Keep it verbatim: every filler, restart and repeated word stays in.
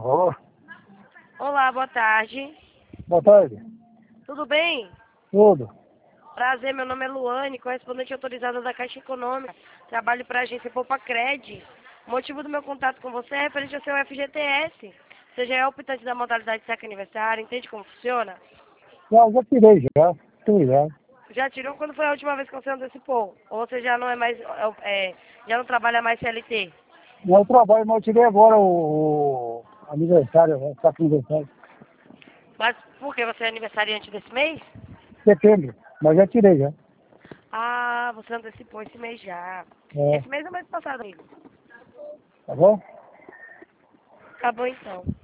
Alô? Olá, boa tarde. Boa tarde. Tudo bem? Tudo. Prazer, meu nome é Luane, correspondente autorizada da Caixa Econômica. Trabalho para a agência Poupa Cred. O motivo do meu contato com você é referente ao seu F G T S. Você já é optante da modalidade saque aniversário, entende como funciona? Já, já tirei já. Tirei já. Já tirou quando foi a última vez que você antecipou? Ou você já não é mais, é, já não trabalha mais C L T? Eu trabalho, mas eu tirei agora o, o aniversário, né? Saco aniversário. Mas por que você é aniversariante desse mês? Setembro. Mas já tirei já. Ah, você antecipou esse mês já. É. Esse mês é o mês passado, amigo. Tá bom? Acabou então.